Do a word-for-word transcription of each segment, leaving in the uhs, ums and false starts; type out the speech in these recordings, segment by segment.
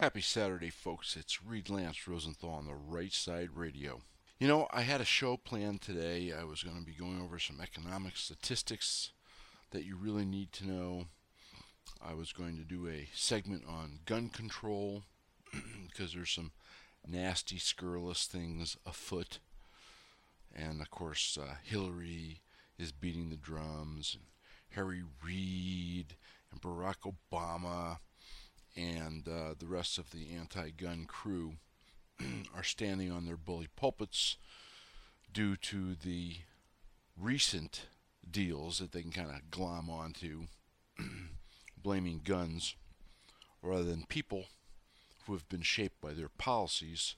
Happy Saturday, folks. It's Reed Lance Rosenthal on the Right Side Radio. You know, I had a show planned today. I was going to be going over some economic statistics that you really need to know. I was going to do a segment on gun control because there's some nasty, scurrilous things afoot. And of course, uh, Hillary is beating the drums, and Harry Reid, and Barack Obama, and uh, the rest of the anti-gun crew are standing on their bully pulpits due to the recent deals that they can kind of glom onto, blaming guns rather than people who have been shaped by their policies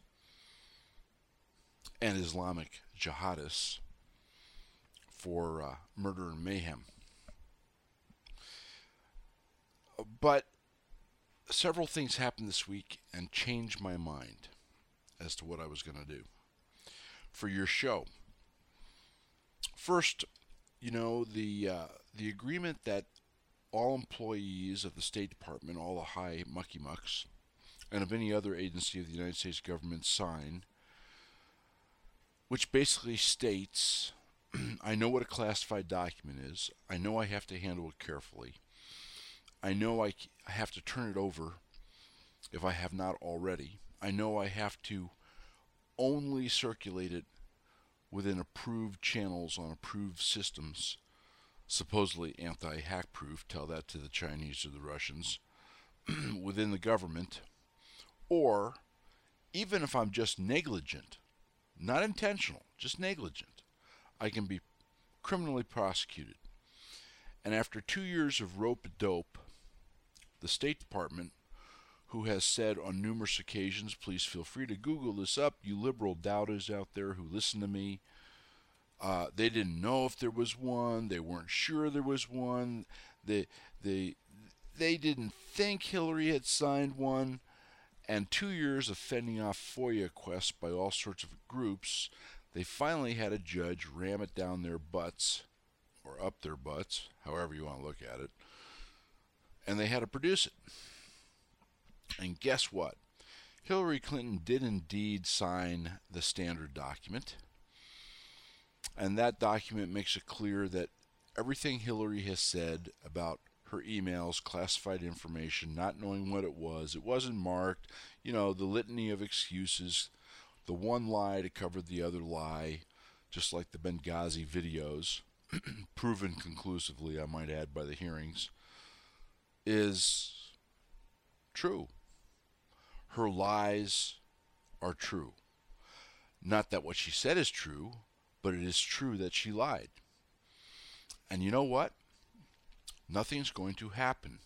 and Islamic jihadists for uh, murder and mayhem. But several things happened this week and changed my mind as to what I was going to do for your show. First, you know, the uh, the agreement that all employees of the State Department, all the high mucky mucks, and of any other agency of the United States government sign, which basically states, I know what a classified document is. I know I have to handle it carefully. I know I have to turn it over if I have not already. I know I have to only circulate it within approved channels on approved systems, supposedly anti-hack proof, tell that to the Chinese or the Russians, within the government. Or, even if I'm just negligent, not intentional, just negligent, I can be criminally prosecuted. And after two years of rope-a-dope, the State Department, who has said on numerous occasions, please feel free to Google this up, you liberal doubters out there who listen to me, uh, they didn't know if there was one, they weren't sure there was one, they, they, they didn't think Hillary had signed one, and two years of fending off FOIA requests by all sorts of groups, they finally had a judge ram it down their butts, or up their butts, however you want to look at it, and they had to produce it. And guess what? Hillary Clinton did indeed sign the standard document, and that document makes it clear that everything Hillary has said about her emails, classified information, not knowing what it was, it wasn't marked, you know, the litany of excuses, the one lie to cover the other lie, just like the Benghazi videos, proven conclusively, I might add, by the hearings, is true. Her lies are true. Not that what she said is true, but it is true that she lied. And you know what? Nothing's going to happen.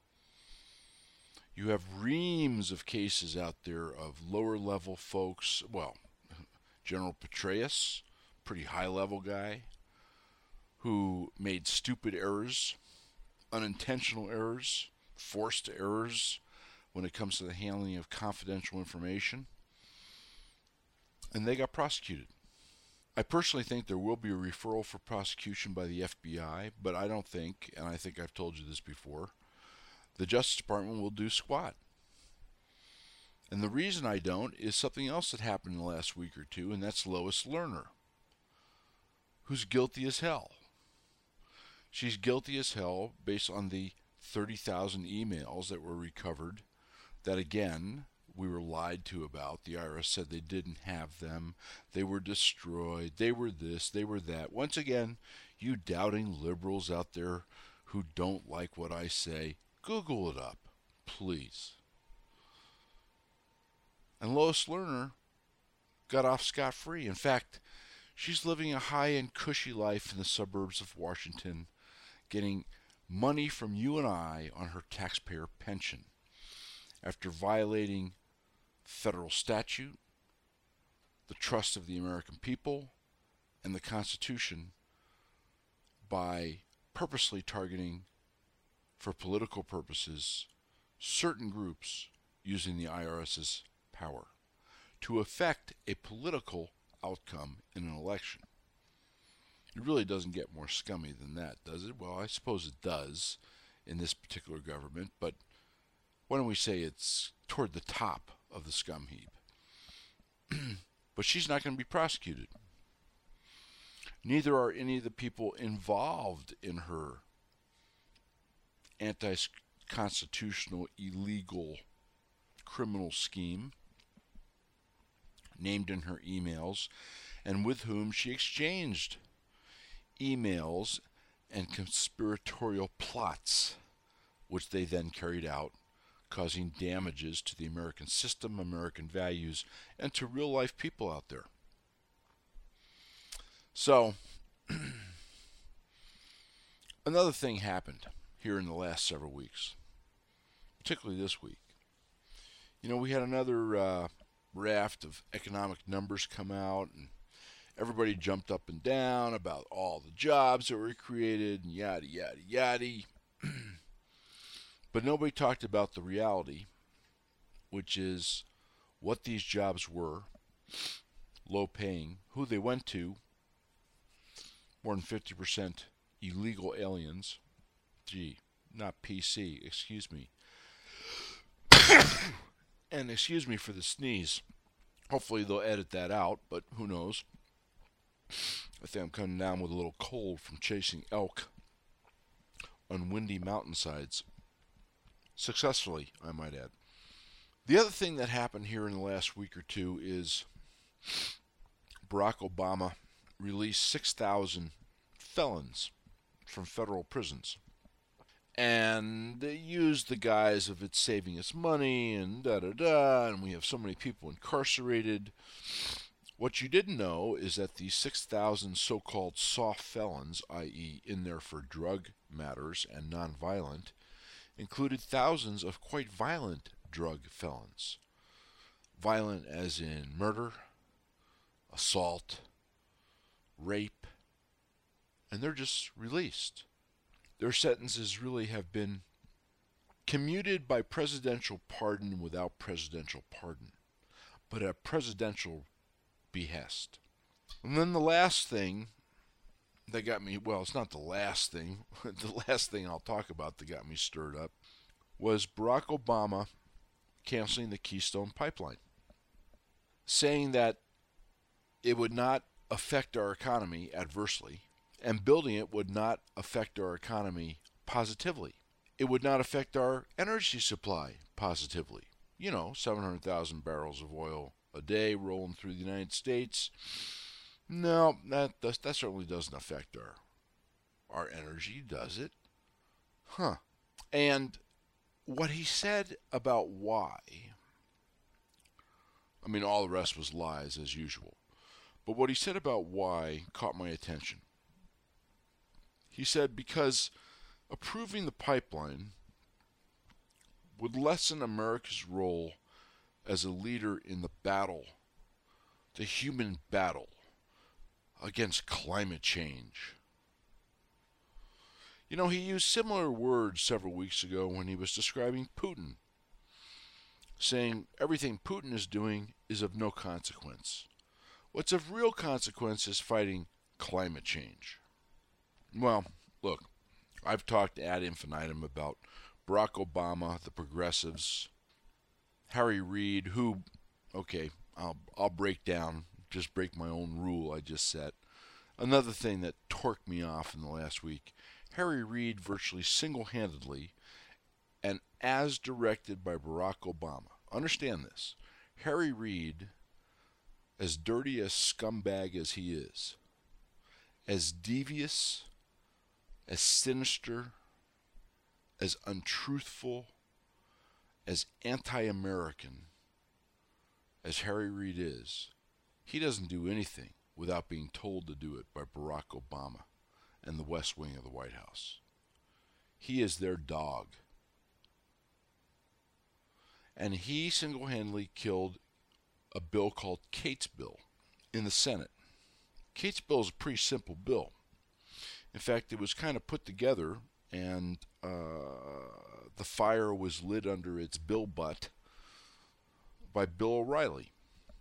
You have reams of cases out there of lower level folks. Well, General Petraeus, pretty high level guy, who made stupid errors, unintentional errors, forced errors when it comes to the handling of confidential information, and they got prosecuted. I personally think there will be a referral for prosecution by the F B I, but I don't think, and I think I've told you this before, the Justice Department will do squat. And the reason I don't is something else that happened in the last week or two, and that's Lois Lerner, who's guilty as hell. She's guilty as hell based on the thirty thousand emails that were recovered that, again, we were lied to about. The I R S said they didn't have them. They were destroyed. They were this. They were that. Once again, you doubting liberals out there who don't like what I say, Google it up, please. And Lois Lerner got off scot-free. In fact, she's living a high-end, cushy life in the suburbs of Washington, getting money from you and I on her taxpayer pension after violating federal statute, the trust of the American people, and the Constitution by purposely targeting, for political purposes, certain groups using the IRS's power to affect a political outcome in an election. It really doesn't get more scummy than that, does it? Well, I suppose it does in this particular government, but why don't we say it's toward the top of the scum heap. But she's not going to be prosecuted. Neither are any of the people involved in her anti-constitutional, illegal, criminal scheme named in her emails and with whom she exchanged emails and conspiratorial plots, which they then carried out, causing damages to the American system, American values, and to real-life people out there. So, another thing happened here in the last several weeks, particularly this week. You know, we had another uh, raft of economic numbers come out, and everybody jumped up and down about all the jobs that were created, and yada, yada, yada. But nobody talked about the reality, which is what these jobs were, low paying, who they went to, more than fifty percent illegal aliens. Gee, not P C, excuse me. And excuse me for the sneeze. Hopefully they'll edit that out, but who knows. I think I'm coming down with a little cold from chasing elk on windy mountainsides. Successfully, I might add. The other thing that happened here in the last week or two is Barack Obama released six thousand felons from federal prisons. And they used the guise of it's saving us money and da-da-da, and we have so many people incarcerated. What you didn't know is that these six thousand so-called soft felons, that is in there for drug matters and nonviolent, included thousands of quite violent drug felons. Violent as in murder, assault, rape, and they're just released. Their sentences really have been commuted by presidential pardon without presidential pardon, but at presidential behest. And then the last thing that got me, well, it's not the last thing, the last thing I'll talk about that got me stirred up was Barack Obama canceling the Keystone Pipeline, saying that it would not affect our economy adversely, and building it would not affect our economy positively. It would not affect our energy supply positively. You know, seven hundred thousand barrels of oil a day rolling through the United States. No, that, that, that certainly doesn't affect our, our energy, does it? Huh. And what he said about why, I mean, all the rest was lies as usual. But what he said about why caught my attention. He said because approving the pipeline would lessen America's role as a leader in the battle, the human battle against climate change. You know, he used similar words several weeks ago when he was describing Putin, saying everything Putin is doing is of no consequence. What's of real consequence is fighting climate change. Well, look, I've talked ad infinitum about Barack Obama, the progressives, Harry Reid, who, okay, I'll, I'll break down, just break my own rule I just set. Another thing that torqued me off in the last week, Harry Reid virtually single-handedly and as directed by Barack Obama. Understand this. Harry Reid, as dirty a scumbag as he is, as devious, as sinister, as untruthful, as anti-American as Harry Reid is, he doesn't do anything without being told to do it by Barack Obama and the West Wing of the White House. He is their dog. And he single-handedly killed a bill called Kate's Bill in the Senate. Kate's Bill is a pretty simple bill. In fact, it was kind of put together and uh, the fire was lit under its bill butt by Bill O'Reilly.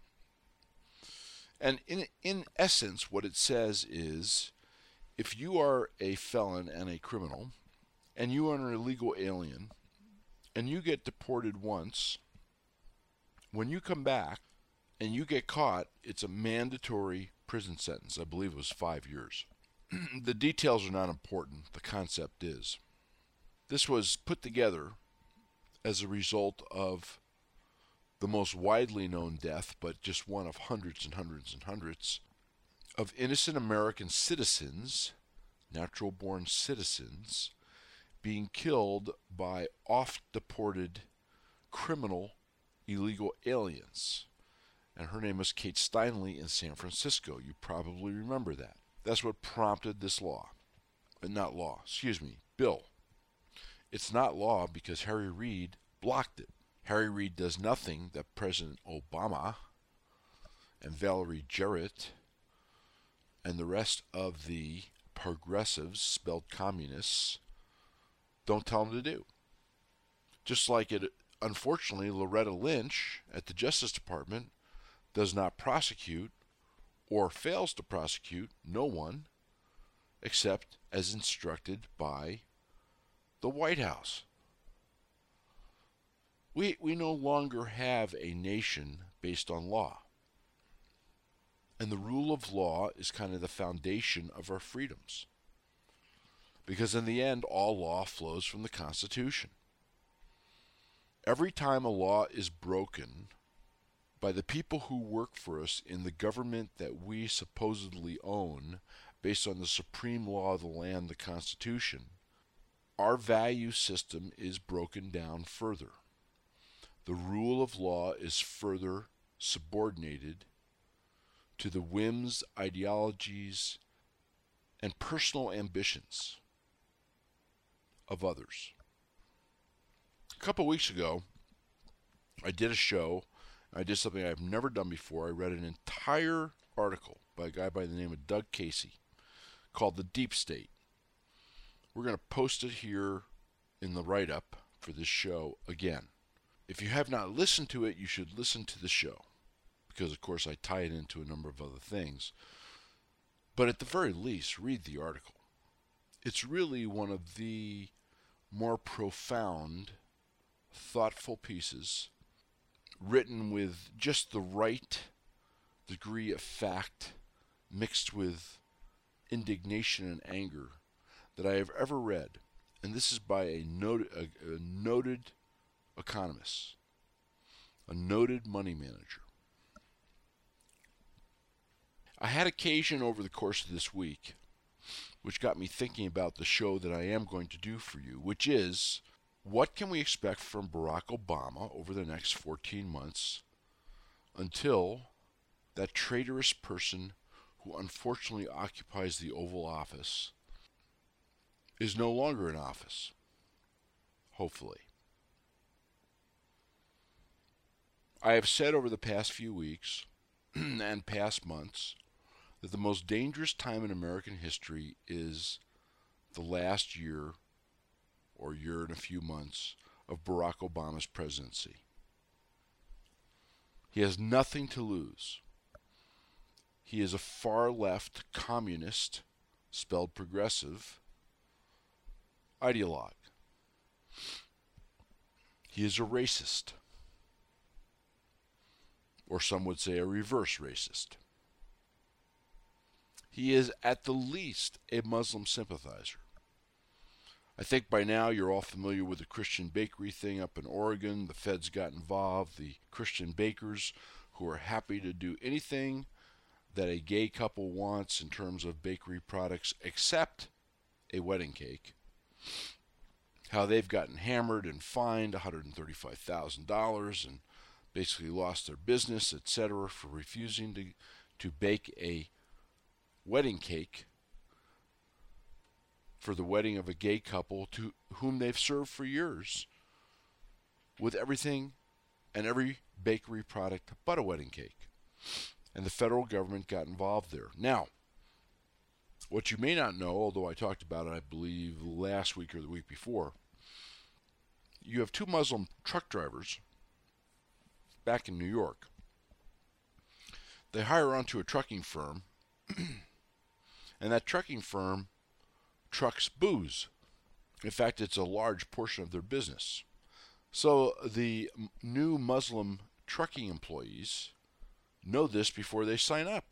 And in in essence, what it says is, if you are a felon and a criminal, and you are an illegal alien, and you get deported once, when you come back and you get caught, it's a mandatory prison sentence. I believe it was five years. The details are not important. The concept is. This was put together as a result of the most widely known death, but just one of hundreds and hundreds and hundreds, of innocent American citizens, natural-born citizens, being killed by oft-deported criminal illegal aliens. And her name was Kate Steinle in San Francisco. You probably remember that. That's what prompted this law. Uh, not law, excuse me, bill. It's not law because Harry Reid blocked it. Harry Reid does nothing that President Obama and Valerie Jarrett and the rest of the progressives, spelled communists, don't tell him to do. Just like it, unfortunately, Loretta Lynch at the Justice Department does not prosecute or fails to prosecute no one except as instructed by the White House. We, we no longer have a nation based on law. And the rule of law is kind of the foundation of our freedoms. Because in the end, all law flows from the Constitution. Every time a law is broken by the people who work for us in the government that we supposedly own, based on the supreme law of the land, the Constitution, our value system is broken down further. The rule of law is further subordinated to the whims, ideologies, and personal ambitions of others. A couple weeks ago, I did a show. I did something I've never done before. I read an entire article by a guy by the name of Doug Casey called The Deep State. We're going to post it here in the write-up for this show again. If you have not listened to it, you should listen to the show because, of course, I tie it into a number of other things. But at the very least, read the article. It's really one of the more profound, thoughtful pieces written with just the right degree of fact mixed with indignation and anger that I have ever read. And this is by a noted, a, a noted economist, a noted money manager. I had occasion over the course of this week, which got me thinking about the show that I am going to do for you, which is, what can we expect from Barack Obama over the next fourteen months until that traitorous person who unfortunately occupies the Oval Office is no longer in office, hopefully. I have said over the past few weeks and past months that the most dangerous time in American history is the last year or year and a few months of Barack Obama's presidency. He has nothing to lose. He is a far-left communist, spelled progressive, ideologue. He is a racist, or some would say a reverse racist. He is at the least a Muslim sympathizer. I think by now you're all familiar with the Christian bakery thing up in Oregon. The feds got involved. The Christian bakers who are happy to do anything that a gay couple wants in terms of bakery products except a wedding cake. How they've gotten hammered and fined one hundred thirty-five thousand dollars and basically lost their business, et cetera, for refusing to, to bake a wedding cake for the wedding of a gay couple to whom they've served for years with everything and every bakery product but a wedding cake. And the federal government got involved there. Now, what you may not know, although I talked about it, I believe, last week or the week before, you have two Muslim truck drivers back in New York. They hire onto a trucking firm, and that trucking firm trucks booze. In fact, it's a large portion of their business. So the m- new Muslim trucking employees know this before they sign up.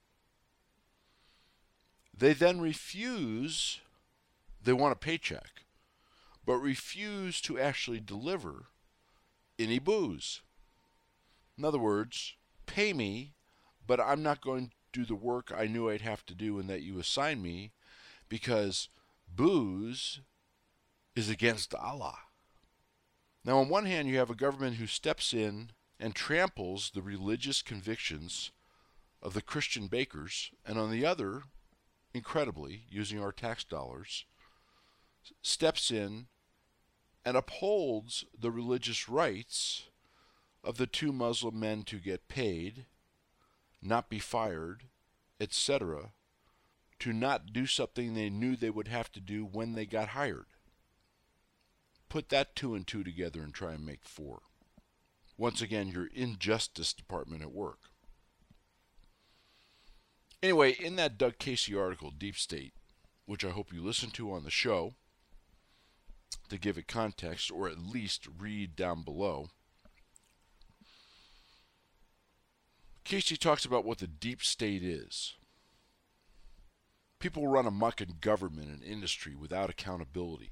They then refuse, they want a paycheck, but refuse to actually deliver any booze. In other words, pay me, but I'm not going to do the work I knew I'd have to do and that you assigned me because booze is against Allah. Now, on one hand, you have a government who steps in and tramples the religious convictions of the Christian bakers, and on the other, incredibly, using our tax dollars, steps in and upholds the religious rights of the two Muslim men to get paid, not be fired, et cetera, to not do something they knew they would have to do when they got hired. Put that two and two together and try and make four. Once again, your injustice department at work. Anyway, in that Doug Casey article, Deep State, which I hope you listen to on the show to give it context, or at least read down below, Casey talks about what the deep state is. People run amok in government and industry without accountability,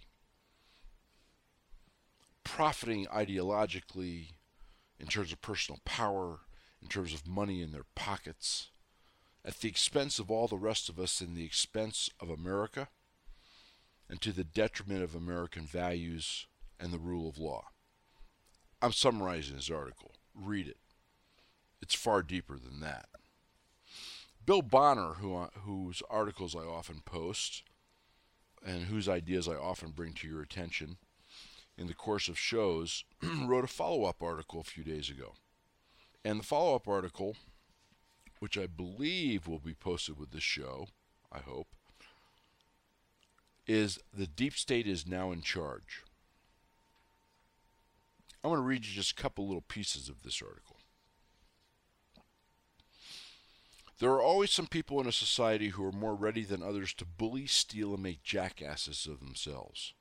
profiting ideologically in terms of personal power, in terms of money in their pockets, at the expense of all the rest of us, in the expense of America, and to the detriment of American values and the rule of law. I'm summarizing his article. Read it. It's far deeper than that. Bill Bonner, who, whose articles I often post and whose ideas I often bring to your attention in the course of shows, wrote a follow-up article a few days ago. And the follow-up article, which I believe will be posted with this show, I hope, is "The Deep State is Now in Charge." I'm going to read you just a couple little pieces of this article. There are always some people in a society who are more ready than others to bully, steal, and make jackasses of themselves.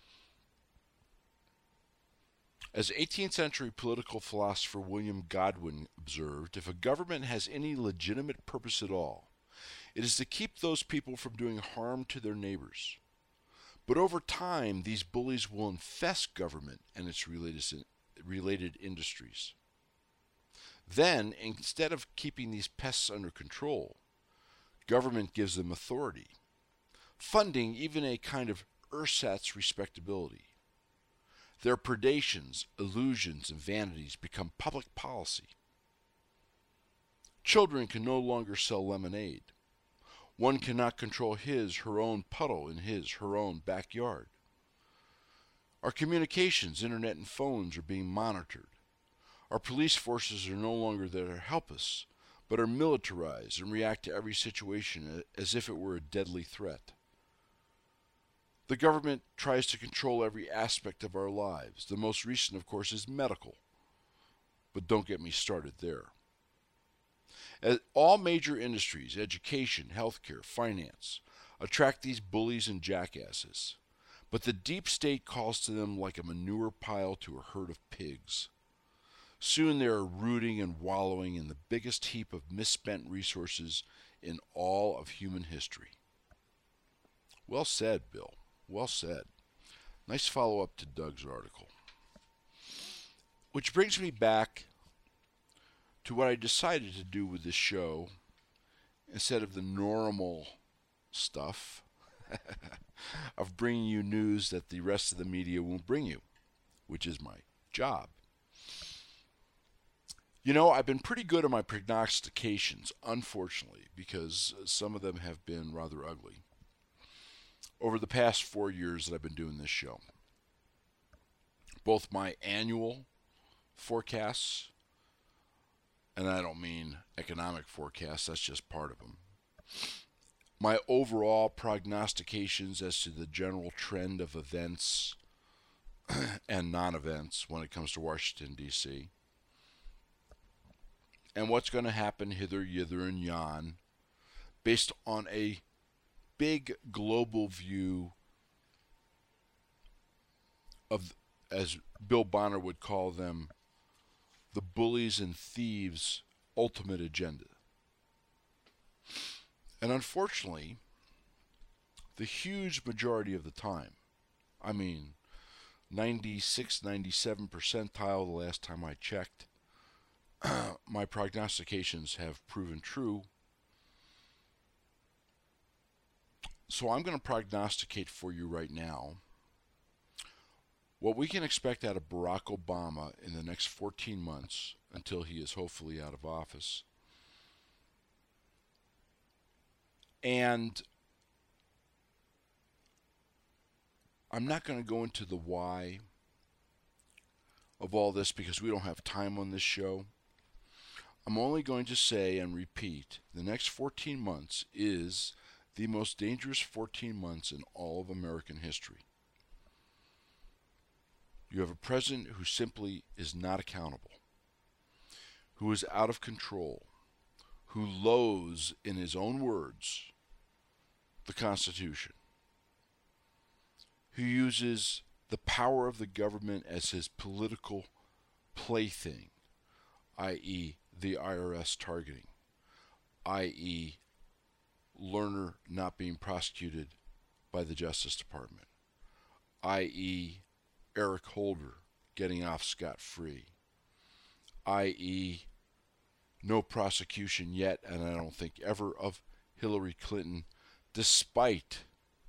As eighteenth century political philosopher William Godwin observed, if a government has any legitimate purpose at all, it is to keep those people from doing harm to their neighbors. But over time, these bullies will infest government and its related, related industries. Then, instead of keeping these pests under control, government gives them authority, funding even a kind of ersatz respectability. Their predations, illusions, and vanities become public policy. Children can no longer sell lemonade. One cannot control his, her own puddle in his, her own backyard. Our communications, internet, and phones are being monitored. Our police forces are no longer there to help us, but are militarized and react to every situation as if it were a deadly threat. The government tries to control every aspect of our lives. The most recent, of course, is medical. But don't get me started there. As all major industries, education, healthcare, finance, attract these bullies and jackasses. But the deep state calls to them like a manure pile to a herd of pigs. Soon they are rooting and wallowing in the biggest heap of misspent resources in all of human history. Well said, Bill. Well said. Nice follow-up to Doug's article. Which brings me back to what I decided to do with this show instead of the normal stuff of bringing you news that the rest of the media won't bring you, which is my job. You know, I've been pretty good at my prognostications, unfortunately, because some of them have been rather ugly over the past four years that I've been doing this show. Both my annual forecasts, and I don't mean economic forecasts, that's just part of them. My overall prognostications as to the general trend of events and non-events when it comes to Washington, D C, and what's going to happen hither, yither, and yon, based on a big global view of as Bill Bonner would call them, the bullies and thieves' ultimate agenda. And unfortunately, the huge majority of the time, I mean, ninety-six, ninety-seven percentile the last time I checked, my prognostications have proven true. So I'm going to prognosticate for you right now what we can expect out of Barack Obama in the next fourteen months until he is hopefully out of office. And I'm not going to go into the why of all this because we don't have time on this show. I'm only going to say and repeat, the next fourteen months is the most dangerous fourteen months in all of American history. You have a president who simply is not accountable, who is out of control, who loathes, in his own words, the Constitution, who uses the power of the government as his political plaything, that is the I R S targeting, that is Lerner not being prosecuted by the Justice Department, that is Eric Holder getting off scot-free, that is no prosecution yet, and I don't think ever, of Hillary Clinton, despite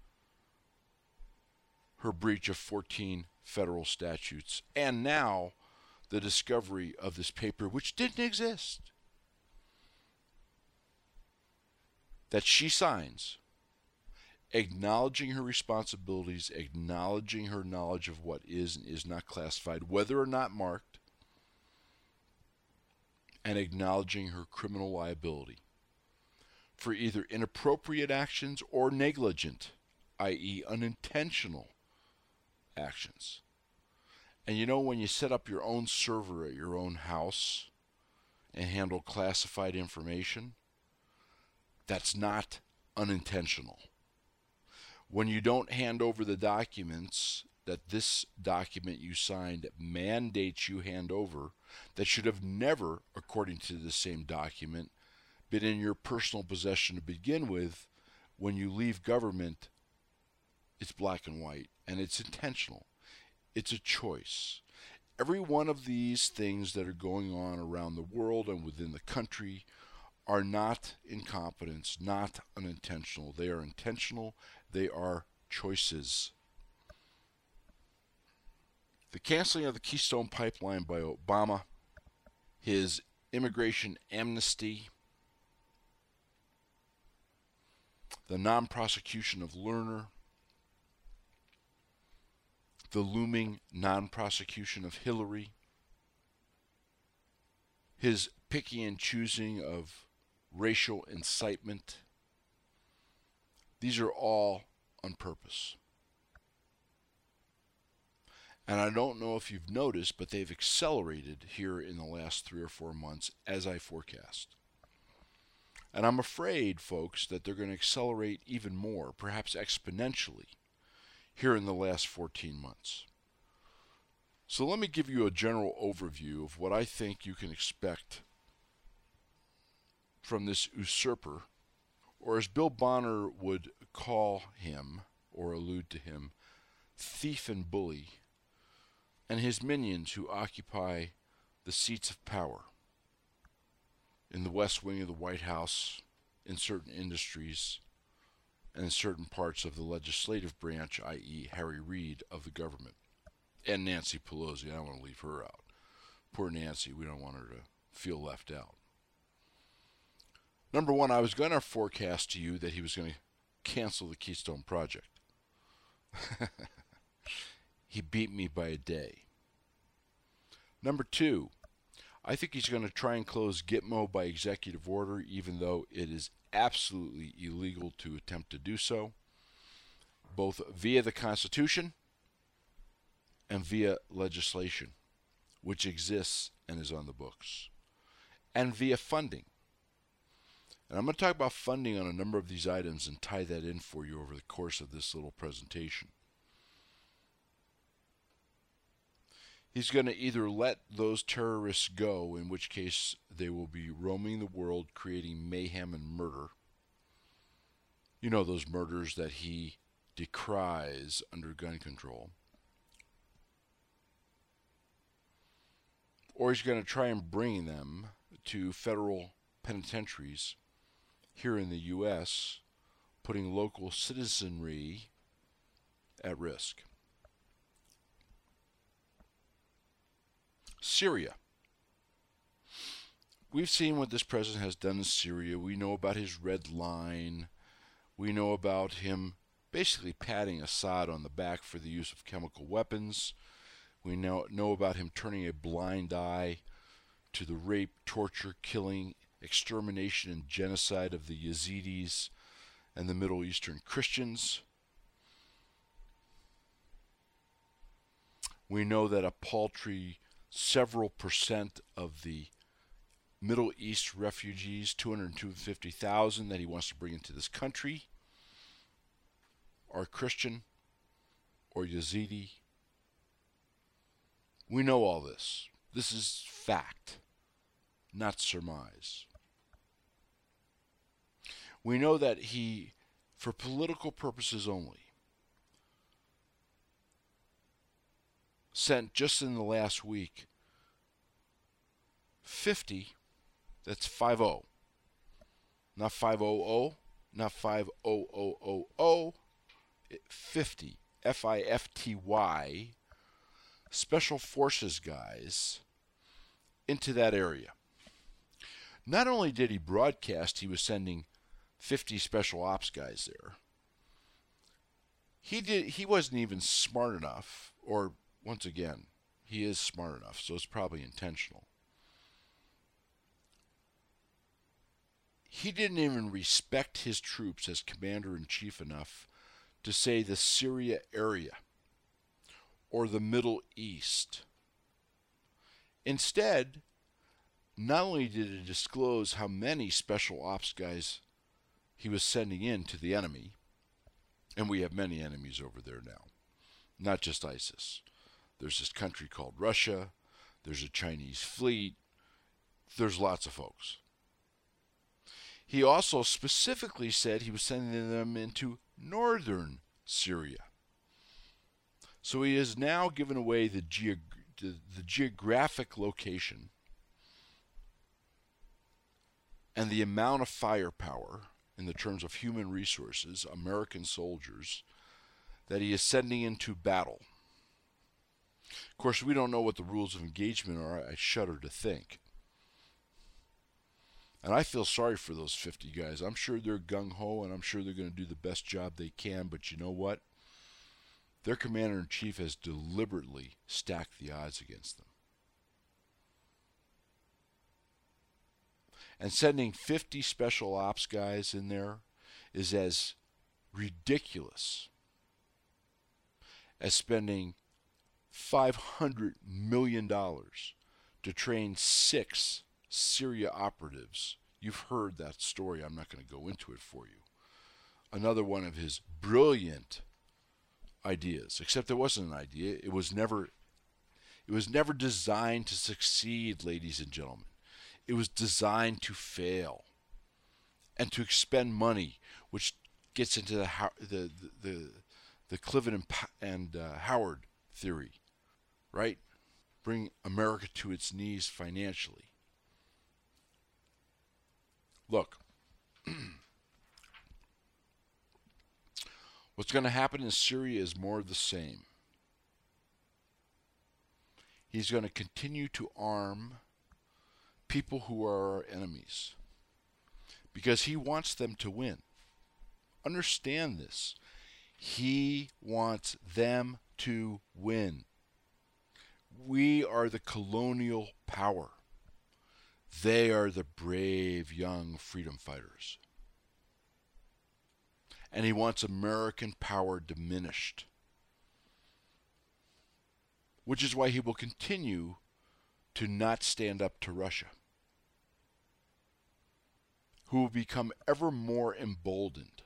her breach of fourteen federal statutes, and now the discovery of this paper, which didn't exist, that she signs, acknowledging her responsibilities, acknowledging her knowledge of what is and is not classified, whether or not marked, and acknowledging her criminal liability for either inappropriate actions or negligent, that is unintentional actions. And you know, when you set up your own server at your own house and handle classified information, that's not unintentional. When you don't hand over the documents that this document you signed mandates you hand over, that should have never, according to the same document, been in your personal possession to begin with, when you leave government, it's black and white, and it's intentional. It's a choice. Every one of these things that are going on around the world and within the country are not incompetence, not unintentional. They are intentional. They are choices. The canceling of the Keystone Pipeline by Obama, his immigration amnesty, the non-prosecution of Lerner, the looming non-prosecution of Hillary, his picking and choosing of racial incitement, these are all on purpose. And I don't know if you've noticed, but they've accelerated here in the last three or four months as I forecast. And I'm afraid, folks, that they're going to accelerate even more, perhaps exponentially, here in the last fourteen months. So let me give you a general overview of what I think you can expect from this usurper, or as Bill Bonner would call him, or allude to him, thief and bully, and his minions who occupy the seats of power in the West Wing of the White House, in certain industries, and in certain parts of the legislative branch, that is. Harry Reid of the government, and Nancy Pelosi. I don't want to leave her out. Poor Nancy, we don't want her to feel left out. Number one, I was going to forecast to you that he was going to cancel the Keystone Project. He beat me by a day. Number two, I think he's going to try and close Gitmo by executive order, even though it is absolutely illegal to attempt to do so, both via the Constitution and via legislation, which exists and is on the books, and via funding. And I'm going to talk about funding on a number of these items and tie that in for you over the course of this little presentation. He's going to either let those terrorists go, in which case they will be roaming the world creating mayhem and murder. You know, those murders that he decries under gun control. Or he's going to try and bring them to federal penitentiaries here in the U S, putting local citizenry at risk. Syria. We've seen what this president has done in Syria. We know about his red line. We know about him basically patting Assad on the back for the use of chemical weapons. We know, know about him turning a blind eye to the rape, torture, killing, extermination, and genocide of the Yazidis and the Middle Eastern Christians. We know that a paltry several percent of the Middle East refugees, two hundred fifty thousand that he wants to bring into this country, are Christian or Yazidi. We know all this. This is fact, not surmise. We know that he, for political purposes only, sent just in the last week fifty, that's five zero, not five hundred, not five thousand, fifty, F I F T Y, special forces guys into that area. Not only did he broadcast he was sending fifty special ops guys there, he did he wasn't even smart enough, or once again, he is smart enough, so it's probably intentional. He didn't even respect his troops as commander-in-chief enough to say the Syria area or the Middle East. Instead, not only did he disclose how many special ops guys he was sending in to the enemy, and we have many enemies over there now, not just ISIS. There's this country called Russia. There's a Chinese fleet. There's lots of folks. He also specifically said he was sending them into northern Syria. So he has now given away the, geog- the, the geographic location and the amount of firepower in the terms of human resources, American soldiers, that he is sending into battle. Of course, we don't know what the rules of engagement are. I shudder to think. And I feel sorry for those fifty guys. I'm sure they're gung-ho, and I'm sure they're going to do the best job they can. But you know what? Their commander-in-chief has deliberately stacked the odds against them. And sending fifty special ops guys in there is as ridiculous as spending five hundred million dollars to train six Syria operatives. You've heard that story. I'm not going to go into it for you. Another one of his brilliant ideas, except it wasn't an idea. It was never it was never designed to succeed, ladies and gentlemen. It was designed to fail and to expend money, which gets into the the the, the Cliven and, and uh, Howard theory, right? Bring America to its knees financially. Look, what's going to happen in Syria is more of the same. He's going to continue to arm people who are our enemies because he wants them to win. Understand this. He wants them to win. We are the colonial power. They are the brave young freedom fighters. And he wants American power diminished. Which is why he will continue to not stand up to Russia, who will become ever more emboldened,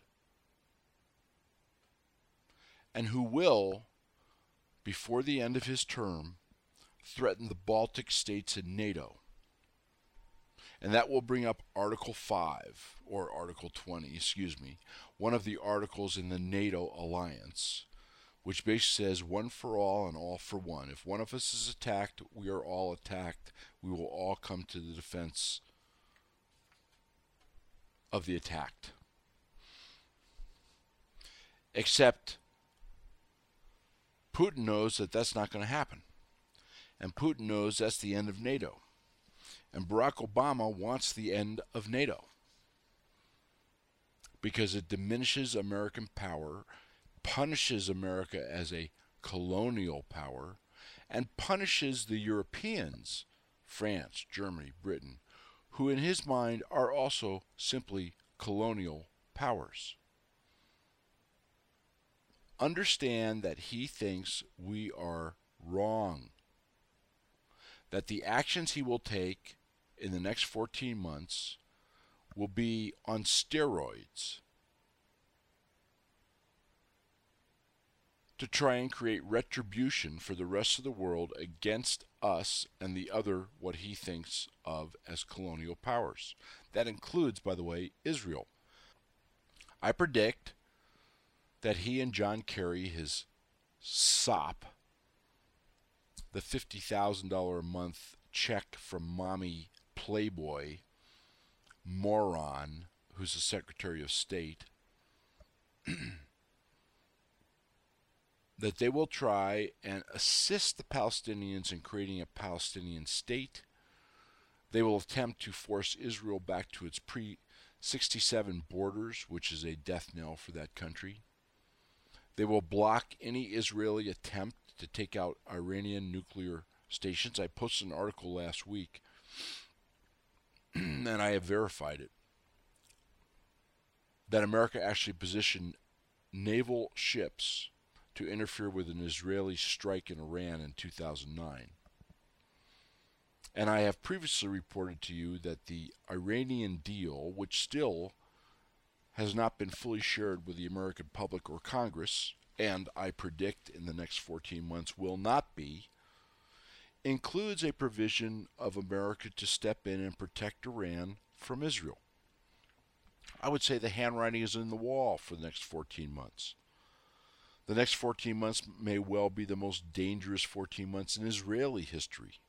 and who will, before the end of his term, threaten the Baltic states and NATO. And that will bring up Article five, or Article twenty, excuse me, one of the articles in the NATO alliance, which basically says one for all and all for one. If one of us is attacked, we are all attacked. We will all come to the defense of the attacked. Except Putin knows that that's not going to happen. And Putin knows that's the end of NATO. And Barack Obama wants the end of NATO because it diminishes American power, punishes America as a colonial power, and punishes the Europeans, France, Germany, Britain, who in his mind are also simply colonial powers. Understand that he thinks we are wrong, that the actions he will take in the next fourteen months will be on steroids to try and create retribution for the rest of the world against us and the other, what he thinks of as colonial powers. That includes, by the way, Israel. I predict that he and John Kerry, his sop, the fifty thousand dollars a month check from mommy Playboy moron who's the Secretary of State, that they will try and assist the Palestinians in creating a Palestinian state. They will attempt to force Israel back to its pre sixty-seven borders, which is a death knell for that country. They will block any Israeli attempt to take out Iranian nuclear stations. I posted an article last week, and I have verified it, that America actually positioned naval ships to interfere with an Israeli strike in Iran in two thousand nine. And I have previously reported to you that the Iranian deal, which still has not been fully shared with the American public or Congress, and I predict in the next fourteen months will not be, includes a provision of America to step in and protect Iran from Israel. I would say the handwriting is in the wall for the next fourteen months. The next fourteen months may well be the most dangerous fourteen months in Israeli history.